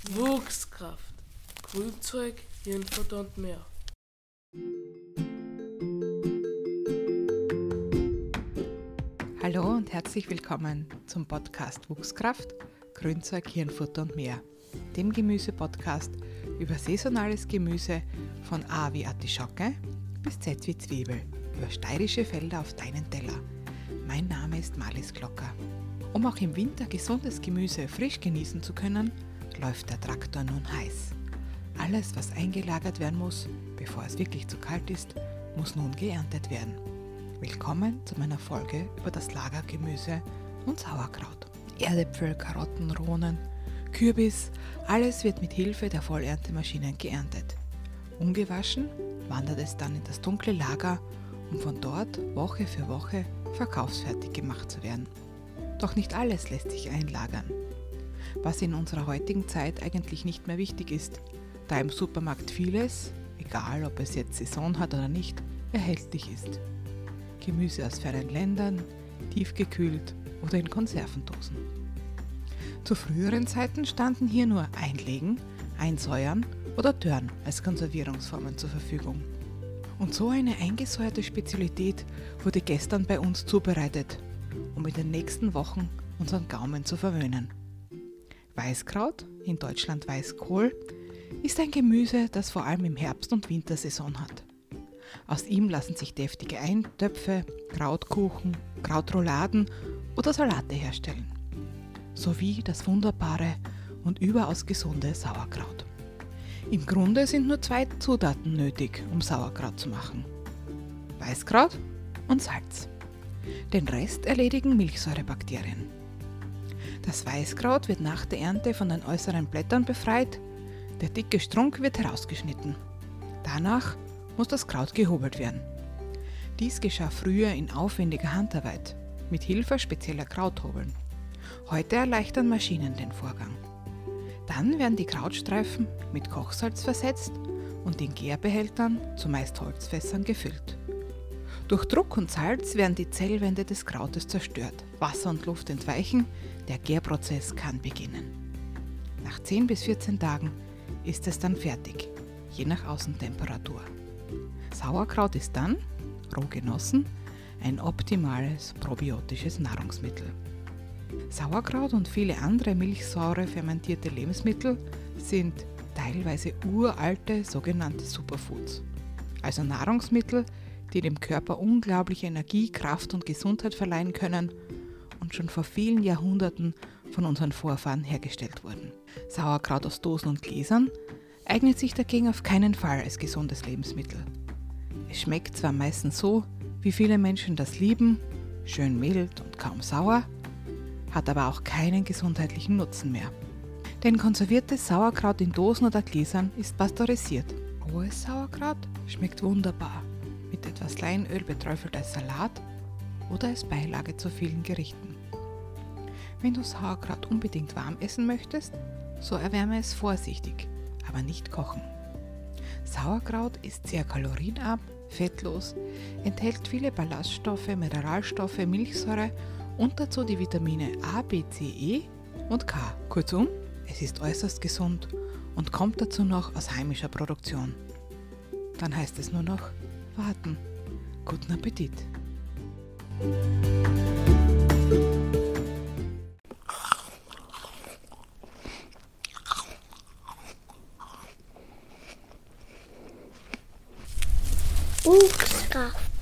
Wuchskraft, Grünzeug, Hirnfutter und mehr. Hallo und herzlich willkommen zum Podcast Wuchskraft, Grünzeug, Hirnfutter und mehr, dem Gemüse-Podcast über saisonales Gemüse von A wie Artischocke bis Z wie Zwiebel, über steirische Felder auf deinen Teller. Mein Name ist Marlies Glocker. Um auch im Winter gesundes Gemüse frisch genießen zu können, läuft der Traktor nun heiß. Alles, was eingelagert werden muss, bevor es wirklich zu kalt ist, muss nun geerntet werden. Willkommen zu meiner Folge über das Lagergemüse und Sauerkraut. Erdäpfel, Karotten, Rohnen, Kürbis, alles wird mit Hilfe der Vollerntemaschinen geerntet. Ungewaschen wandert es dann in das dunkle Lager, um von dort Woche für Woche verkaufsfertig gemacht zu werden. Doch nicht alles lässt sich einlagern, was in unserer heutigen Zeit eigentlich nicht mehr wichtig ist, da im Supermarkt vieles, egal ob es jetzt Saison hat oder nicht, erhältlich ist. Gemüse aus fernen Ländern, tiefgekühlt oder in Konservendosen. Zu früheren Zeiten standen hier nur Einlegen, Einsäuern oder Dörren als Konservierungsformen zur Verfügung. Und so eine eingesäuerte Spezialität wurde gestern bei uns zubereitet, um in den nächsten Wochen unseren Gaumen zu verwöhnen. Weißkraut, in Deutschland Weißkohl, ist ein Gemüse, das vor allem im Herbst- und Wintersaison hat. Aus ihm lassen sich deftige Eintöpfe, Krautkuchen, Krautrouladen oder Salate herstellen. Sowie das wunderbare und überaus gesunde Sauerkraut. Im Grunde sind nur 2 Zutaten nötig, um Sauerkraut zu machen: Weißkraut und Salz. Den Rest erledigen Milchsäurebakterien. Das Weißkraut wird nach der Ernte von den äußeren Blättern befreit, der dicke Strunk wird herausgeschnitten. Danach muss das Kraut gehobelt werden. Dies geschah früher in aufwendiger Handarbeit, mit Hilfe spezieller Krauthobeln. Heute erleichtern Maschinen den Vorgang. Dann werden die Krautstreifen mit Kochsalz versetzt und in Gärbehältern, zumeist Holzfässern, gefüllt. Durch Druck und Salz werden die Zellwände des Krautes zerstört, Wasser und Luft entweichen, der Gärprozess kann beginnen. Nach 10 bis 14 Tagen ist es dann fertig, je nach Außentemperatur. Sauerkraut ist dann, roh genossen, ein optimales probiotisches Nahrungsmittel. Sauerkraut und viele andere milchsaure fermentierte Lebensmittel sind teilweise uralte sogenannte Superfoods, also Nahrungsmittel, die dem Körper unglaubliche Energie, Kraft und Gesundheit verleihen können und schon vor vielen Jahrhunderten von unseren Vorfahren hergestellt wurden. Sauerkraut aus Dosen und Gläsern eignet sich dagegen auf keinen Fall als gesundes Lebensmittel. Es schmeckt zwar meistens so, wie viele Menschen das lieben, schön mild und kaum sauer, hat aber auch keinen gesundheitlichen Nutzen mehr. Denn konserviertes Sauerkraut in Dosen oder Gläsern ist pasteurisiert. Rohes Sauerkraut schmeckt wunderbar, mit etwas Leinöl beträufelt als Salat oder als Beilage zu vielen Gerichten. Wenn du Sauerkraut unbedingt warm essen möchtest, so erwärme es vorsichtig, aber nicht kochen. Sauerkraut ist sehr kalorienarm, fettlos, enthält viele Ballaststoffe, Mineralstoffe, Milchsäure und dazu die Vitamine A, B, C, E und K. Kurzum, es ist äußerst gesund und kommt dazu noch aus heimischer Produktion. Dann heißt es nur noch warten. Guten Appetit! Wuchskraft.